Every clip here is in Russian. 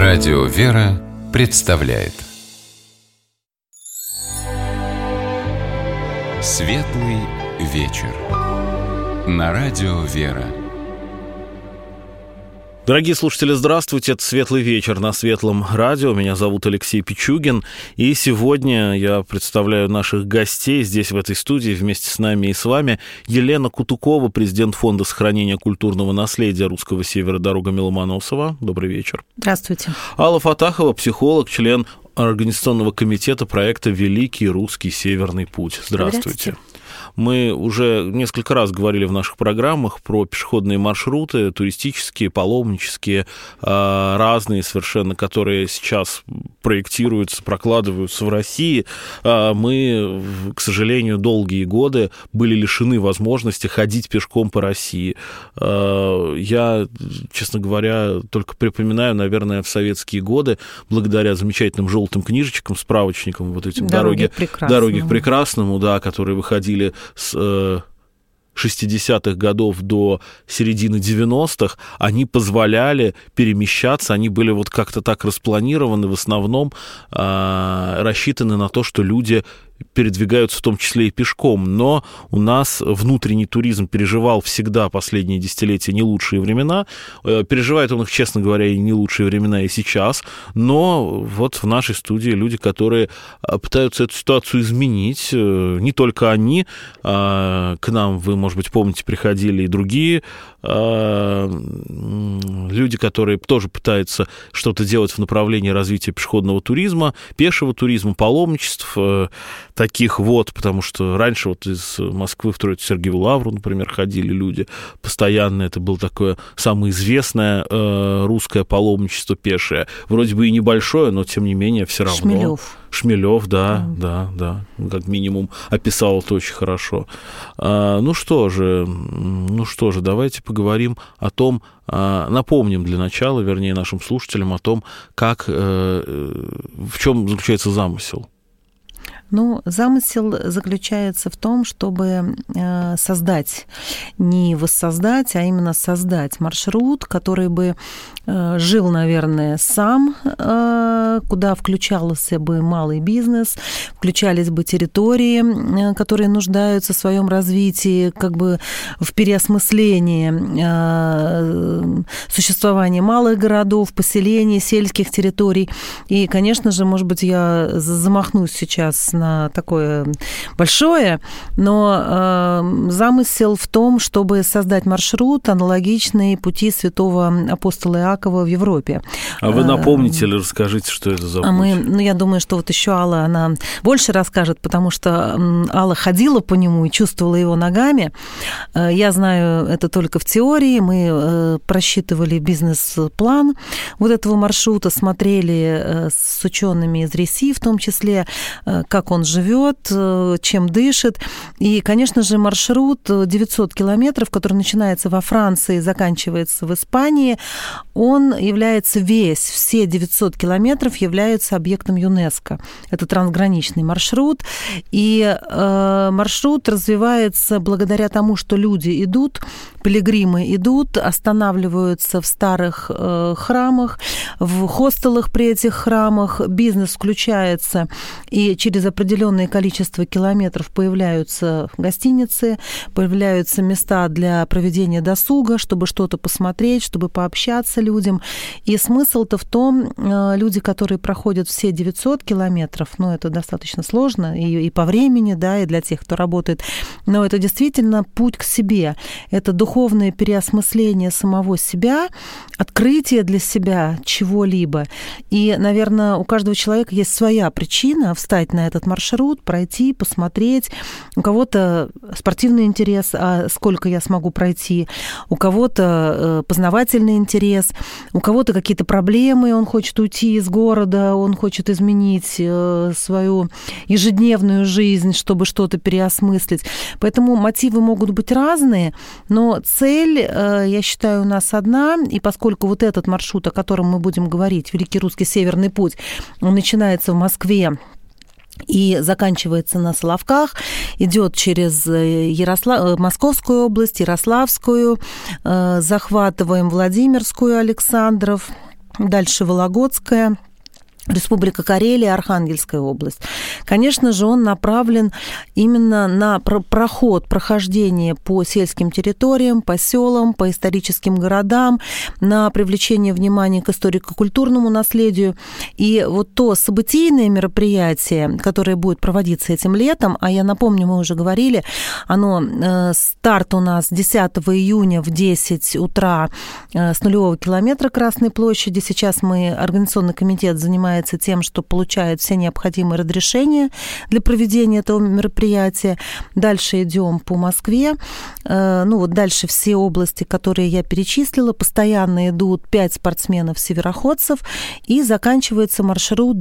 Радио «Вера» представляет Светлый вечер на Радио «Вера». Дорогие слушатели, здравствуйте, это «Светлый вечер» на Светлом радио. Меня зовут Алексей Пичугин, и сегодня я представляю наших гостей здесь, в этой студии, вместе с нами и с вами. Елена Кутукова, президент Фонда сохранения культурного наследия Русского Севера «Дорога Мило-Моносова». Добрый вечер. Здравствуйте. Алла Фатахова, психолог, член организационного комитета проекта «Великий русский Северный путь». Здравствуйте. Мы уже несколько раз говорили в наших программах про пешеходные маршруты, туристические, паломнические, разные совершенно, которые сейчас проектируются, прокладываются в России. Мы, к сожалению, долгие годы были лишены возможности ходить пешком по России. Я, честно говоря, только припоминаю, наверное, в советские годы, благодаря замечательным желтым книжечкам, справочникам, вот этим «Дороги к прекрасному», да, которые выходили с 60-х годов до середины 90-х, они позволяли перемещаться, они были вот как-то так распланированы, в основном рассчитаны на то, что люди передвигаются в том числе и пешком, но у нас внутренний туризм переживал всегда последние десятилетия не лучшие времена, переживает он их, честно говоря, и не лучшие времена и сейчас, но вот в нашей студии люди, которые пытаются эту ситуацию изменить, не только они, к нам, вы, может быть, помните, приходили и другие люди, которые тоже пытаются что-то делать в направлении развития пешеходного туризма, пешего туризма, паломничеств, таких вот, потому что раньше вот из Москвы в Троице-Сергиеву Лавру, например, ходили люди постоянно, это было такое самое известное русское паломничество пешее, вроде бы и небольшое, но тем не менее все равно. Шмелев, да, как минимум описал это очень хорошо. Ну что же, давайте поговорим о том, напомним для начала, вернее, нашим слушателям о том, в чем заключается замысел. Ну, замысел заключается в том, чтобы создать, не воссоздать, а именно создать маршрут, который бы жил, наверное, сам, куда включался бы малый бизнес, включались бы территории, которые нуждаются в своем развитии, как бы в переосмыслении существования малых городов, поселений, сельских территорий. И, конечно же, может быть, я замахнусь сейчас на такое большое, но замысел в том, чтобы создать маршрут, аналогичный пути святого апостола Иакова в Европе. А вы напомните или расскажите, что это за путь? Я думаю, что вот еще Алла, она больше расскажет, потому что Алла ходила по нему и чувствовала его ногами. Я знаю это только в теории. Мы просчитывали бизнес-план вот этого маршрута, смотрели с учеными из РИСИ, в том числе, как он живет, чем дышит. И, конечно же, маршрут 900 километров, который начинается во Франции, заканчивается в Испании, он является все 900 километров являются объектом ЮНЕСКО. Это трансграничный маршрут. И маршрут развивается благодаря тому, что люди идут, пилигримы идут, останавливаются в старых храмах, в хостелах при этих храмах, бизнес включается, и через определенное количество километров появляются гостиницы, появляются места для проведения досуга, чтобы что-то посмотреть, чтобы пообщаться людям. И смысл-то в том, люди, которые проходят все 900 километров, это достаточно сложно и по времени, да, и для тех, кто работает, но это действительно путь к себе. Это духовное переосмысление самого себя, открытие для себя чего-либо. И, наверное, у каждого человека есть своя причина встать на этот маршрут, пройти, посмотреть. У кого-то спортивный интерес, а сколько я смогу пройти. У кого-то познавательный интерес. У кого-то какие-то проблемы, он хочет уйти из города, он хочет изменить свою ежедневную жизнь, чтобы что-то переосмыслить. Поэтому мотивы могут быть разные, но цель, я считаю, у нас одна. И поскольку вот этот маршрут, о котором мы будем говорить, Великий русский Северный путь, он начинается в Москве и заканчивается на Соловках, идет через Московскую область, Ярославскую, захватываем Владимирскую, Александров, дальше Вологодская, Республика Карелия, Архангельская область. Конечно же, он направлен именно на прохождение по сельским территориям, по селам, по историческим городам, на привлечение внимания к историко-культурному наследию. И вот то событийное мероприятие, которое будет проводиться этим летом, а я напомню, мы уже говорили, старт у нас 10 июня в 10 утра с нулевого километра Красной площади. Сейчас организационный комитет занимается тем, что получает все необходимые разрешения для проведения этого мероприятия. Дальше идем по Москве. Дальше все области, которые я перечислила, постоянно идут 5 спортсменов-североходцев, и заканчивается маршрут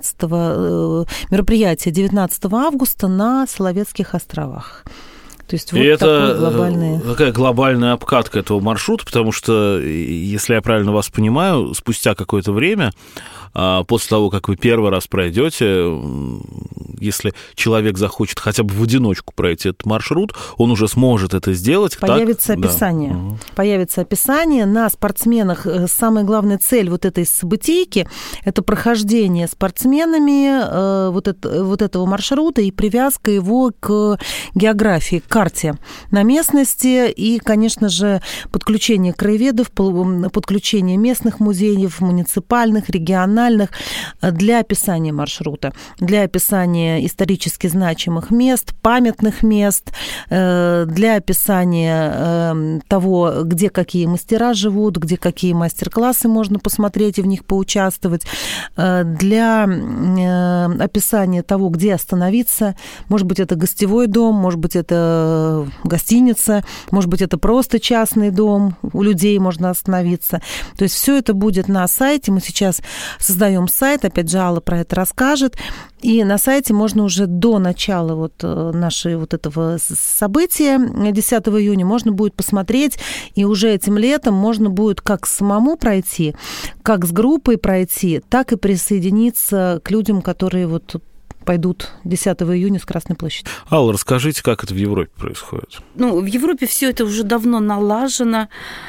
мероприятия 19 августа на Соловецких островах. То есть и это такая глобальная обкатка этого маршрута, потому что, если я правильно вас понимаю, спустя какое-то время, после того, как вы первый раз пройдете, если человек захочет хотя бы в одиночку пройти этот маршрут, он уже сможет это сделать. Появится описание. Да. Появится описание на спортсменах. Самая главная цель вот этой событийки – это прохождение спортсменами вот этого маршрута и привязка его к географии, к карте на местности, и, конечно же, подключение краеведов, подключение местных музеев, муниципальных, региональных, для описания маршрута, для описания исторически значимых мест, памятных мест, для описания того, где какие мастера живут, где какие мастер-классы можно посмотреть и в них поучаствовать, для описания того, где остановиться. Может быть, это гостевой дом, может быть, это гостиница, может быть, это просто частный дом, у людей можно остановиться. То есть все это будет на сайте. Мы сейчас создаем сайт, опять же, Алла про это расскажет, и на сайте можно уже до начала нашего этого события 10 июня можно будет посмотреть, и уже этим летом можно будет как самому пройти, как с группой пройти, так и присоединиться к людям, которые пойдут 10 июня с Красной площади. Алла, расскажите, как это в Европе происходит? В Европе все это уже давно налажено.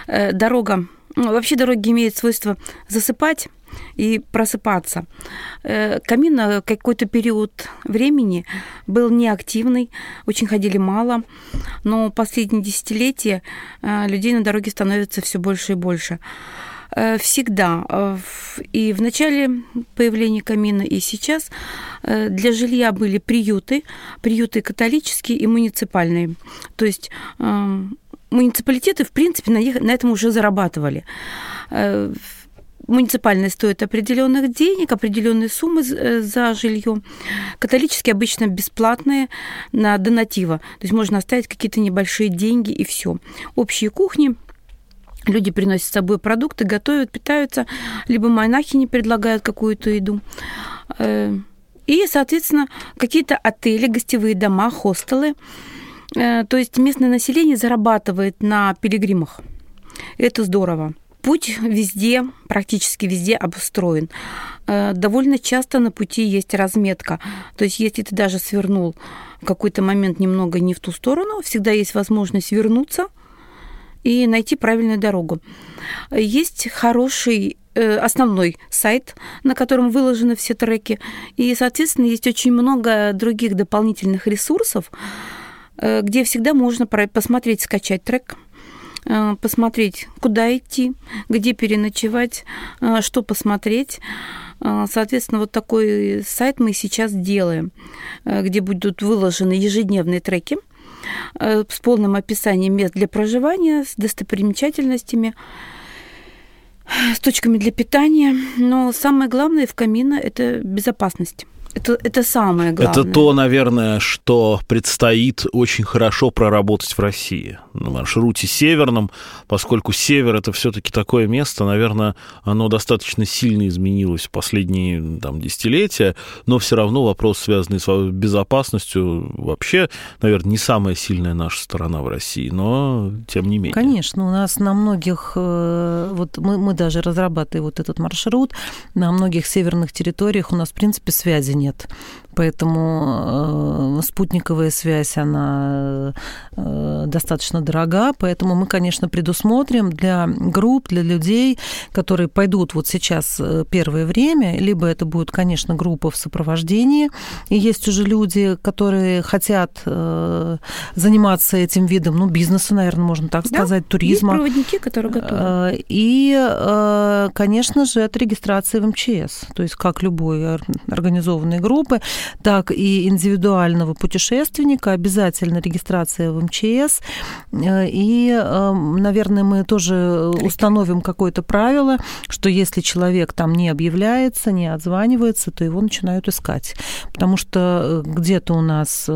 Вообще дороги имеют свойство засыпать и просыпаться. Камин на какой-то период времени был неактивный, очень ходили мало, но последние десятилетия людей на дороге становится все больше и больше. Всегда, и в начале появления камина, и сейчас для жилья были приюты католические и муниципальные. То есть муниципалитеты, в принципе, на этом уже зарабатывали. Муниципальные стоят определенных денег, определенные суммы за жилье. Католические обычно бесплатные на донативо. То есть можно оставить какие-то небольшие деньги, и все. Общие кухни. Люди приносят с собой продукты, готовят, питаются, либо монахини предлагают какую-то еду. И, соответственно, какие-то отели, гостевые дома, хостелы. То есть местное население зарабатывает на пилигримах. Это здорово. Путь везде, практически везде обустроен. Довольно часто на пути есть разметка. То есть если ты даже свернул в какой-то момент немного не в ту сторону, всегда есть возможность вернуться и найти правильную дорогу. Есть хороший основной сайт, на котором выложены все треки, и, соответственно, есть очень много других дополнительных ресурсов, где всегда можно посмотреть, скачать трек, посмотреть, куда идти, где переночевать, что посмотреть. Соответственно, вот такой сайт мы сейчас делаем, где будут выложены ежедневные треки с полным описанием мест для проживания, с достопримечательностями, с точками для питания. Но самое главное в камино – это безопасность. Это самое главное. Это то, наверное, что предстоит очень хорошо проработать в России на маршруте северном, поскольку север – это все-таки такое место, наверное, оно достаточно сильно изменилось в последние десятилетия, но все равно вопрос, связанный с безопасностью, вообще, наверное, не самая сильная наша сторона в России, но тем не менее. Конечно, у нас на многих, мы даже разрабатываем этот маршрут, на многих северных территориях у нас, в принципе, связи нет. поэтому спутниковая связь, она достаточно дорога, поэтому мы, конечно, предусмотрим для групп, для людей, которые пойдут вот сейчас первое время, либо это будет, конечно, группа в сопровождении, и есть уже люди, которые хотят заниматься этим видом, бизнеса, наверное, можно так сказать, туризма. Есть проводники, которые готовы. И, конечно же, это регистрация в МЧС, то есть как любой организованной группы, так и индивидуального путешественника, обязательно регистрация в МЧС. И, наверное, мы тоже установим какое-то правило, что если человек там не объявляется, не отзванивается, то его начинают искать. Потому что где-то у нас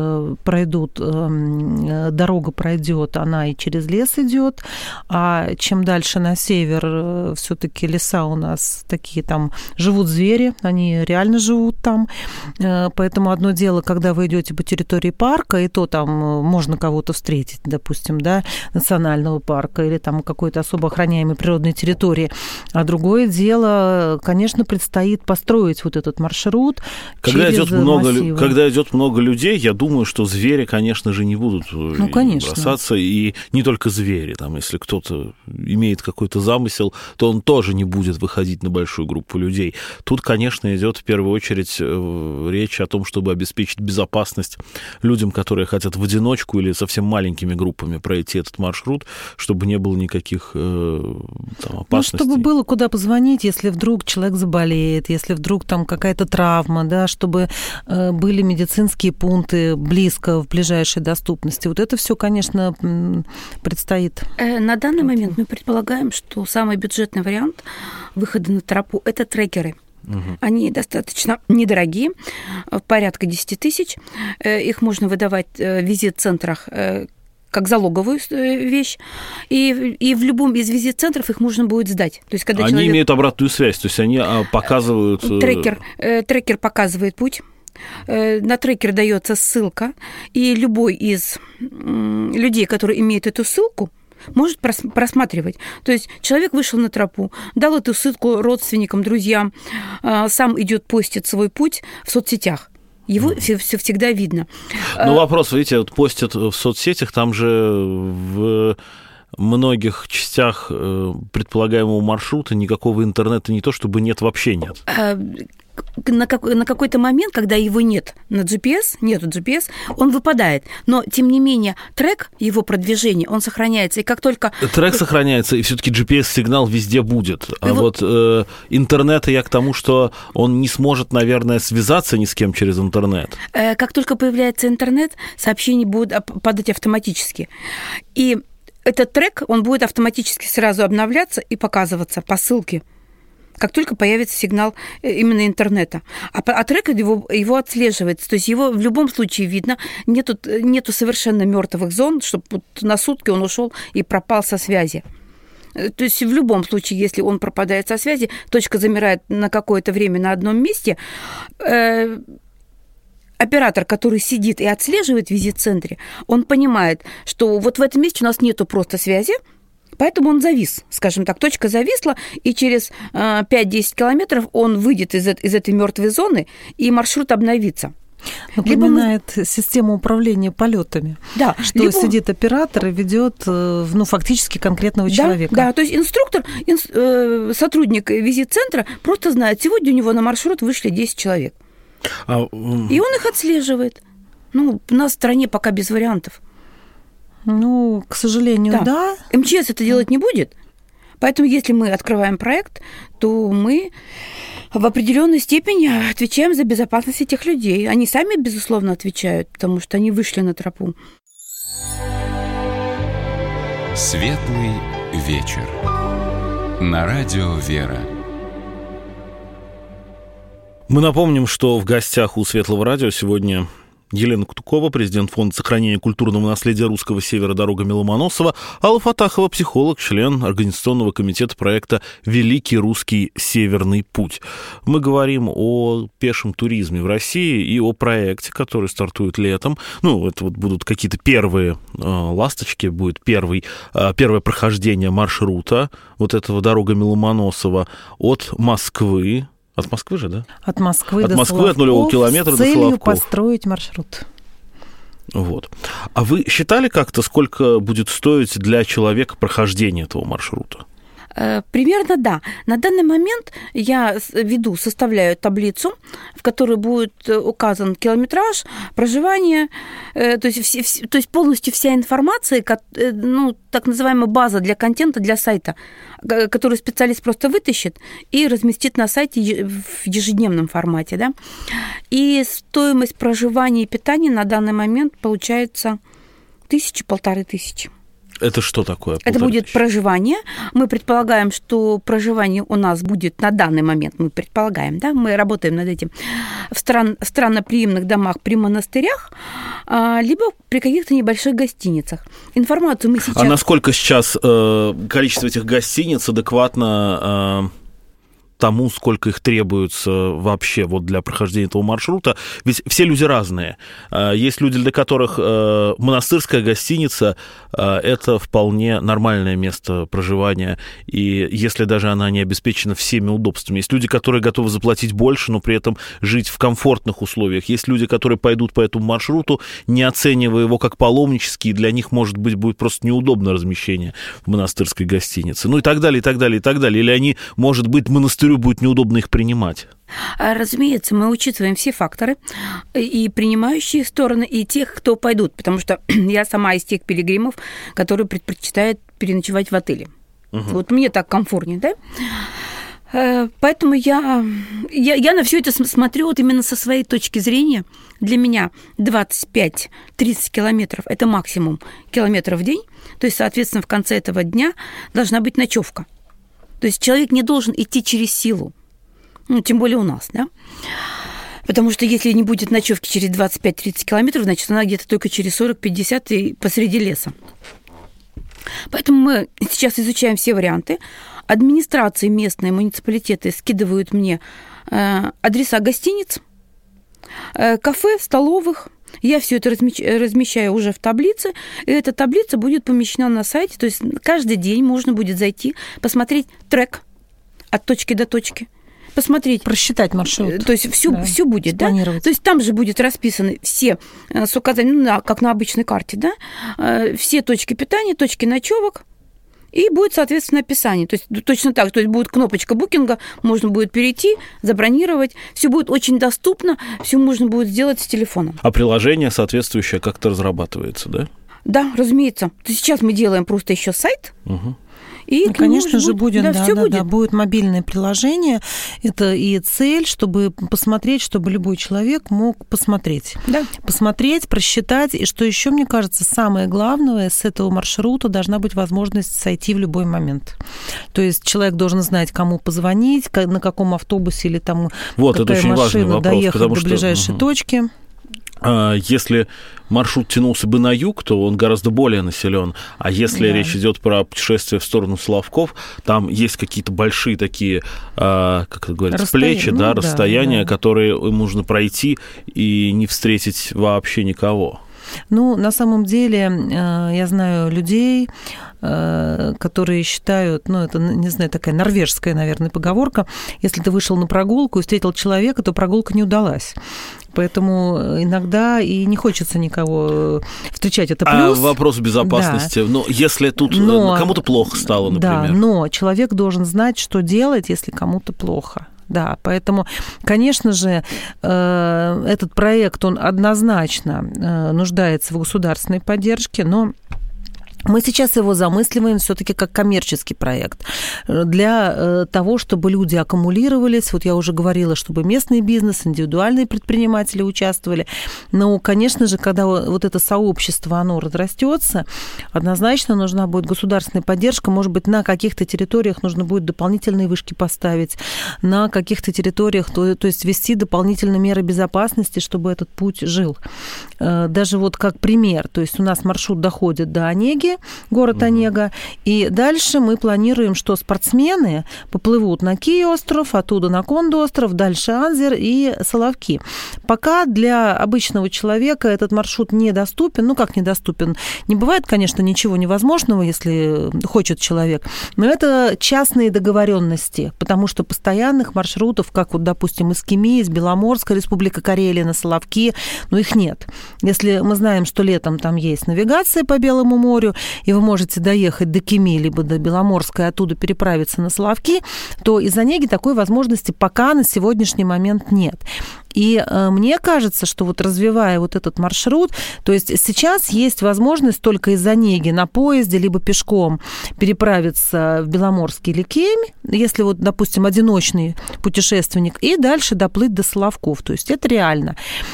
дорога пройдет, она и через лес идет, а чем дальше на север, все-таки леса у нас такие, там живут звери, они реально живут там. Поэтому одно дело, когда вы идете по территории парка, и то там можно кого-то встретить, допустим, да, национального парка или там какой-то особо охраняемой природной территории. А другое дело, конечно, предстоит построить вот этот маршрут через массивы. Когда идет много людей, я думаю, что звери, конечно же, не будут бросаться. И не только звери. Там, если кто-то имеет какой-то замысел, то он тоже не будет выходить на большую группу людей. Тут, конечно, идет в первую очередь речь о том, чтобы обеспечить безопасность людям, которые хотят в одиночку или совсем маленькими группами пройти этот маршрут, чтобы не было никаких опасностей. Чтобы было куда позвонить, если вдруг человек заболеет, если вдруг там какая-то травма, да, чтобы были медицинские пункты близко, в ближайшей доступности. Вот это все, конечно, предстоит. На данный момент мы предполагаем, что самый бюджетный вариант выхода на тропу – это трекеры. Они достаточно недорогие, порядка 10 тысяч. Их можно выдавать в визит-центрах как залоговую вещь, и в любом из визит-центров их можно будет сдать. То есть, когда они имеют обратную связь, то есть они показывают... Трекер показывает путь. На трекер дается ссылка, и любой из людей, которые имеют эту ссылку, может просматривать. То есть человек вышел на тропу, дал эту ссылку родственникам, друзьям, сам идет постит свой путь в соцсетях. Его все всегда видно. Ну, вопрос, видите, вот постят в соцсетях, там же в многих частях предполагаемого маршрута никакого интернета не то, чтобы нет, вообще нет. На какой-то момент, когда его нет на GPS, нету GPS, он выпадает. Но, тем не менее, трек, его продвижение, он сохраняется. И как только... Трек сохраняется, и все-таки GPS-сигнал везде будет. А вот интернета я к тому, что он не сможет, наверное, связаться ни с кем через интернет. Как только появляется интернет, сообщения будут падать автоматически. И этот трек, он будет автоматически сразу обновляться и показываться по ссылке, как только появится сигнал именно интернета. А трекер его отслеживается. То есть его в любом случае видно. Нету совершенно мертвых зон, чтобы на сутки он ушел и пропал со связи. То есть в любом случае, если он пропадает со связи, точка замирает на какое-то время на одном месте, оператор, который сидит и отслеживает в визит-центре, он понимает, что вот в этом месте у нас нету просто связи, поэтому он завис, скажем так, точка зависла, и через 5-10 километров он выйдет из этой мертвой зоны, и маршрут обновится. Напоминает систему управления полетами. Да, что сидит оператор и ведет, фактически конкретного человека. Да, то есть инструктор, сотрудник визит-центра просто знает, сегодня у него на маршрут вышли 10 человек. И он их отслеживает. У нас в стране пока без вариантов. К сожалению, да. МЧС это делать не будет. Поэтому, если мы открываем проект, то мы в определенной степени отвечаем за безопасность этих людей. Они сами, безусловно, отвечают, потому что они вышли на тропу. Светлый вечер. На радио «Вера». Мы напомним, что в гостях у Светлого радио сегодня Елена Кутукова, президент Фонда сохранения культурного наследия Русского Севера «Дорога Мило-Моносова», Алла Фатахова, психолог, член организационного комитета проекта «Великий русский Северный путь». Мы говорим о пешем туризме в России и о проекте, который стартует летом. Это вот будут какие-то первые ласточки, будет первое прохождение маршрута вот этого «Дорога Мило-Моносова» от Москвы. От Москвы же, да? От Москвы от до Москвы, Соловков, от нулевого километра до Соловков. с целью построить маршрут. Вот. А вы считали как-то, сколько будет стоить для человека прохождение этого маршрута? Примерно да. На данный момент я составляю таблицу, в которой будет указан километраж, проживание, то есть полностью вся информация, ну, так называемая база для контента, для сайта, которую специалист просто вытащит и разместит на сайте в ежедневном формате. Да? И стоимость проживания и питания на данный момент получается 1000-1500. Это что такое? Это будет проживание. Мы предполагаем, что проживание у нас будет на данный момент, мы предполагаем, да, мы работаем над этим, в странноприимных домах при монастырях, либо при каких-то небольших гостиницах. Информацию мы сейчас... А насколько сейчас количество этих гостиниц адекватно... тому, сколько их требуется вообще вот для прохождения этого маршрута. Ведь все люди разные. Есть люди, для которых монастырская гостиница – это вполне нормальное место проживания, и если даже она не обеспечена всеми удобствами. Есть люди, которые готовы заплатить больше, но при этом жить в комфортных условиях. Есть люди, которые пойдут по этому маршруту, не оценивая его как паломнический, и для них, может быть, будет просто неудобно размещение в монастырской гостинице. Ну и так далее, и так далее, и так далее. Или они, может быть, монастырю будет неудобно их принимать? Разумеется, мы учитываем все факторы, и принимающие стороны, и тех, кто пойдут, потому что я сама из тех пилигримов, которые предпочитают переночевать в отеле. Угу. Вот мне так комфортнее, да? Поэтому я на все это смотрю вот именно со своей точки зрения. Для меня 25-30 километров – это максимум километров в день, то есть, соответственно, в конце этого дня должна быть ночевка. То есть человек не должен идти через силу, ну, тем более у нас, да? Потому что если не будет ночевки через 25-30 километров, значит, она где-то только через 40-50 и посреди леса. Поэтому мы сейчас изучаем все варианты. Администрации местные, муниципалитеты скидывают мне адреса гостиниц, кафе, столовых. Я все это размещаю уже в таблице, и эта таблица будет помещена на сайте. То есть каждый день можно будет зайти, посмотреть трек от точки до точки, посмотреть... Просчитать маршрут. То есть все будет, да? То есть там же будет расписаны все с указанием, ну, как на обычной карте, да? Все точки питания, точки ночевок, и будет, соответственно, описание. То есть точно так, то есть будет кнопочка букинга, можно будет перейти, забронировать. Все будет очень доступно, все можно будет сделать с телефоном. А приложение соответствующее как-то разрабатывается, да? Да, разумеется. То есть сейчас мы делаем просто еще сайт. Угу. И, ну, конечно же, будет, будет мобильное приложение. Это и цель, чтобы посмотреть, чтобы любой человек мог посмотреть. Да. Посмотреть, просчитать. И что еще, мне кажется, самое главное, с этого маршрута должна быть возможность сойти в любой момент. То есть человек должен знать, кому позвонить, на каком автобусе или там вот, какая машина доехать до ближайшей точки. Если маршрут тянулся бы на юг, то он гораздо более населен. А если речь идет про путешествие в сторону Соловков, там есть какие-то большие такие, как это говорится, плечи, да, расстояния, которые нужно пройти и не встретить вообще никого. Ну, на самом деле, я знаю людей, которые считают, ну, это, не знаю, такая норвежская, наверное, поговорка, если ты вышел на прогулку и встретил человека, то прогулка не удалась. Поэтому иногда и не хочется никого встречать. Это плюс. А вопрос безопасности. Да. Ну, если тут кому-то плохо стало, например. Да, но человек должен знать, что делать, если кому-то плохо. Да, поэтому, конечно же, этот проект, он однозначно нуждается в государственной поддержке, но мы сейчас его замысливаем все-таки как коммерческий проект для того, чтобы люди аккумулировались. Вот я уже говорила, чтобы местный бизнес, индивидуальные предприниматели участвовали. Но, конечно же, когда вот это сообщество, оно разрастется, однозначно нужна будет государственная поддержка. Может быть, на каких-то территориях нужно будет дополнительные вышки поставить, на каких-то территориях, то есть ввести дополнительные меры безопасности, чтобы этот путь жил. Даже вот как пример, то есть у нас маршрут доходит до Онеги, Соловки, город Онега. И дальше мы планируем, что спортсмены поплывут на Кий-остров, оттуда на Кондо-остров, дальше Анзер и Соловки. Пока для обычного человека этот маршрут недоступен. Ну, как недоступен? Не бывает, конечно, ничего невозможного, если хочет человек. Но это частные договоренности, потому что постоянных маршрутов, как вот, допустим, из Кеми, из Беломорска, Республика Карелия на Соловки, ну, их нет. Если мы знаем, что летом там есть навигация по Белому морю, и вы можете доехать до Кеми, либо до Беломорска, и оттуда переправиться на Соловки, то из Онеги такой возможности пока на сегодняшний момент нет. И мне кажется, что вот развивая вот этот маршрут, то есть сейчас есть возможность только из Онеги на поезде либо пешком переправиться в Беломорский или Кемь, если вот, допустим, одиночный путешественник, и дальше доплыть до Соловков. То есть это реально.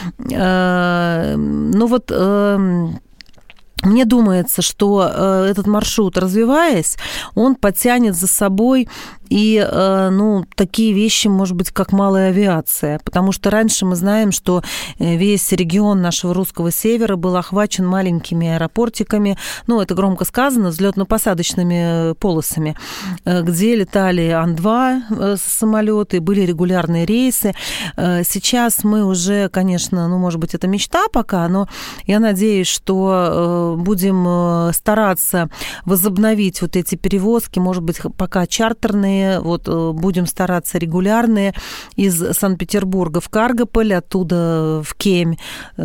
Но вот мне думается, что этот маршрут, развиваясь, он подтянет за собой и, ну, такие вещи, может быть, как малая авиация, потому что раньше мы знаем, что весь регион нашего русского севера был охвачен маленькими аэропортиками, ну, это громко сказано, взлетно-посадочными полосами, где летали Ан-2 самолеты, были регулярные рейсы. Сейчас мы уже, конечно, ну, может быть, это мечта пока, но я надеюсь, что будем стараться возобновить вот эти перевозки, может быть, пока чартерные, вот будем стараться регулярные из Санкт-Петербурга в Каргополь, оттуда в Кемь,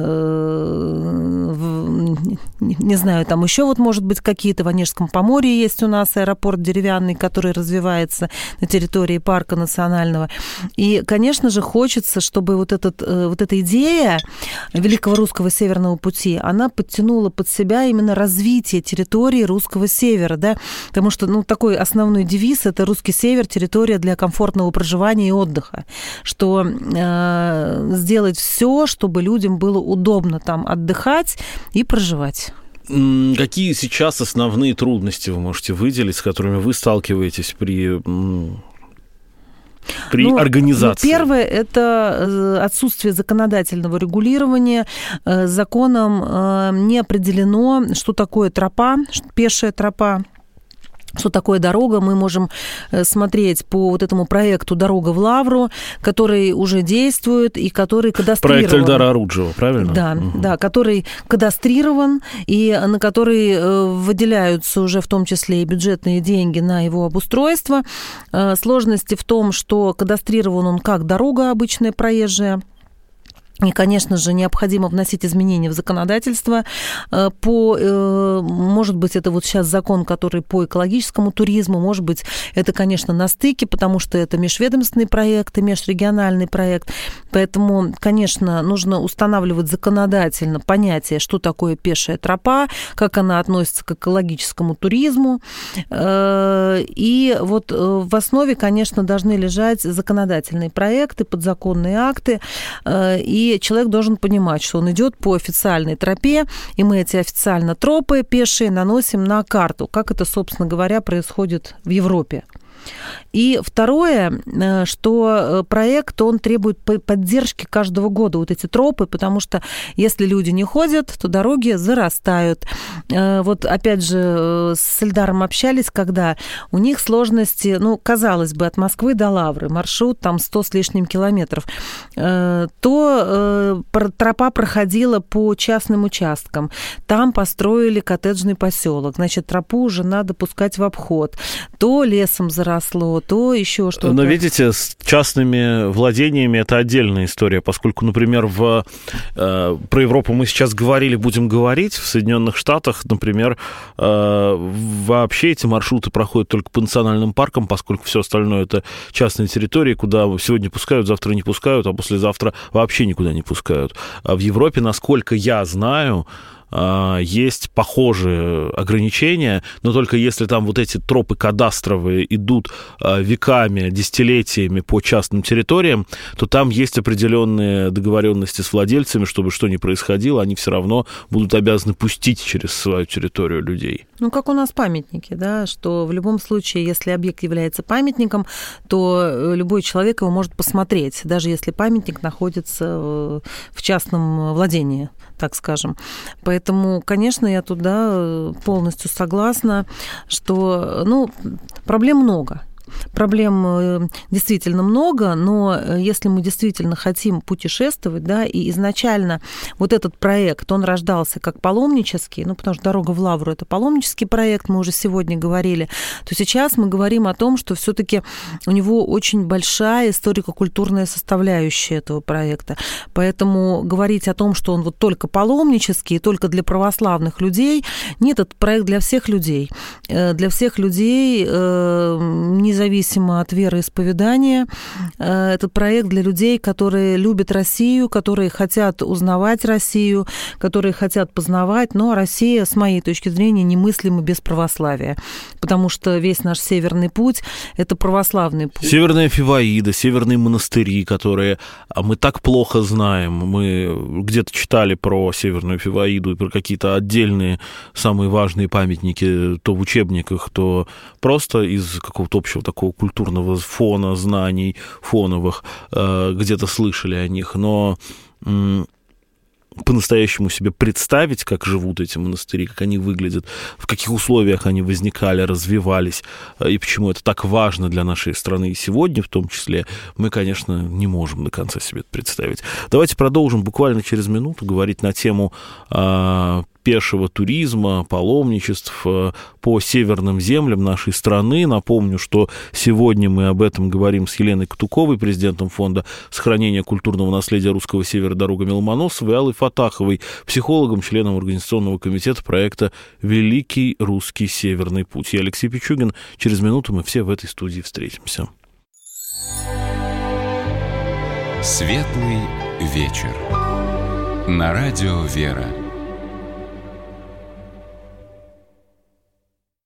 не знаю, там еще вот, может быть, какие-то в Онежском Поморье есть у нас аэропорт деревянный, который развивается на территории парка национального. И, конечно же, хочется, чтобы вот эта идея Великого Русского Северного пути, она подтянула под себя именно развитие территории русского севера, да, потому что, ну, такой основной девиз – это русский север, территория для комфортного проживания и отдыха, что сделать все, чтобы людям было удобно там отдыхать и проживать. Какие сейчас основные трудности вы можете выделить, с которыми вы сталкиваетесь при организации? Первое – это отсутствие законодательного регулирования. Законом не определено, что такое тропа, пешая тропа, что такое дорога. Мы можем смотреть по вот этому проекту «Дорога в Лавру», который уже действует и который кадастрирован. Проект Эльдара Оруджева, правильно? Да, да, который кадастрирован и на который выделяются уже в том числе и бюджетные деньги на его обустройство. Сложности в том, что кадастрирован он как дорога обычная проезжая. И, конечно же, необходимо вносить изменения в законодательство. Может быть, это вот сейчас закон, который по экологическому туризму, может быть, это, конечно, на стыке, потому что это межведомственный проект и межрегиональный проект. Поэтому, конечно, нужно устанавливать законодательно понятие, что такое пешая тропа, как она относится к экологическому туризму. И вот в основе, конечно, должны лежать законодательные проекты, подзаконные акты, и человек должен понимать, что он идет по официальной тропе, и мы эти официально тропы пешие наносим на карту, как это, собственно говоря, происходит в Европе. И второе, что проект, он требует поддержки каждого года, вот эти тропы, потому что если люди не ходят, то дороги зарастают. Вот опять же с Эльдаром общались, когда у них сложности, ну, казалось бы, от Москвы до Лавры, маршрут там 100 с лишним километров, то тропа проходила по частным участкам, там построили коттеджный поселок, значит, тропу уже надо пускать в обход, то лесом заросло, то еще что-то. Но видите, с частными владениями это отдельная история, поскольку, например, про Европу мы сейчас говорили, будем говорить, в Соединенных Штатах, например, вообще эти маршруты проходят только по национальным паркам, поскольку все остальное это частные территории, куда сегодня пускают, завтра не пускают, а послезавтра вообще никуда не пускают. А в Европе, насколько я знаю, есть похожие ограничения, но только если там вот эти тропы кадастровые идут веками, десятилетиями по частным территориям, то там есть определенные договоренности с владельцами, чтобы что ни происходило, они все равно будут обязаны пустить через свою территорию людей. Ну, как у нас памятники, да, что в любом случае, если объект является памятником, то любой человек его может посмотреть, даже если памятник находится в частном владении. так скажем. Поэтому, конечно, я туда полностью согласна, что, проблем много. Проблем действительно много, но если мы действительно хотим путешествовать, да, и изначально вот этот проект, он рождался как паломнический, потому что «Дорога в Лавру» — это паломнический проект, мы уже сегодня говорили, то сейчас мы говорим о том, что все-таки у него очень большая историко-культурная составляющая этого проекта. Поэтому говорить о том, что он вот только паломнический, только для православных людей, нет, это проект для всех людей. Для всех людей, независимо от вероисповедания. Этот проект для людей, которые любят Россию, которые хотят узнавать Россию, которые хотят познавать. Но Россия, с моей точки зрения, немыслима без православия, потому что весь наш Северный путь – это православный путь. Северная Фиваида, северные монастыри, которые мы так плохо знаем. Мы где-то читали про Северную Фиваиду и про какие-то отдельные самые важные памятники то в учебниках, то просто из какого-то общего такого культурного фона, знаний фоновых, где-то слышали о них, но по-настоящему себе представить, как живут эти монастыри, как они выглядят, в каких условиях они возникали, развивались, и почему это так важно для нашей страны и сегодня в том числе, мы, конечно, не можем до конца себе это представить. Давайте продолжим буквально через минуту говорить на тему пешего туризма, паломничеств по северным землям нашей страны. Напомню, что сегодня мы об этом говорим с Еленой Катуковой, президентом фонда сохранения культурного наследия Русского Севера «Дорога Миломоносова», и Аллой Фатаховой, психологом, членом организационного комитета проекта «Великий русский Северный путь». Я Алексей Пичугин. Через минуту мы все в этой студии встретимся. Светлый вечер. На радио «Вера».